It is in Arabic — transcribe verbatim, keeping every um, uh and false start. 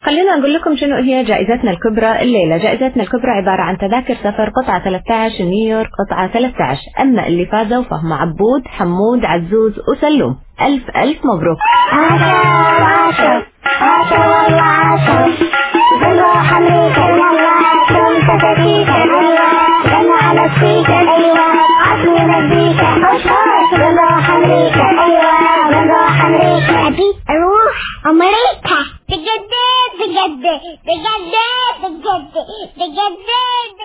خلينا نقول لكم شنو هي جائزتنا الكبرى الليلة. جائزتنا الكبرى عبارة عن تذاكر سفر قطعة ثلاثة عشر نيويورك قطعة ثلاثة عشر. أما اللي فازوا فهم عبود، حمود، عزوز وسلوم. ألف ألف مبروك. عشر عشر عشر والله عشر بنروح أمريكا يلا شو تفكيكا أيوة يلا على السيكا أيوة عصر مزيكا عشر بنروح أمريكا أيوة بنروح أمريكا أبي أروح أمريكا بجد بجد بجد بجد بجد